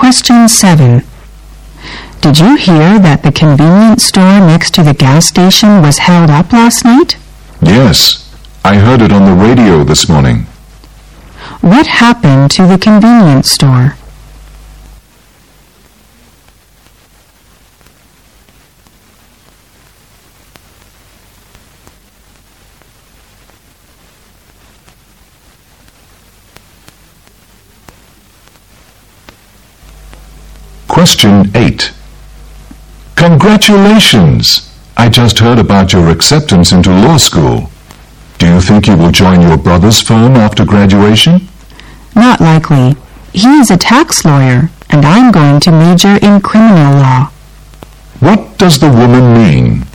Question 7. Did you hear that the convenience store next to the gas station was held up last night? Yes, I heard it on the radio this morning. What happened to the convenience store? Question 8. Congratulations! I just heard about your acceptance into law school. Do you think you will join your brother's firm after graduation? Not likely. He is a tax lawyer, and I'm going to major in criminal law. What does the woman mean?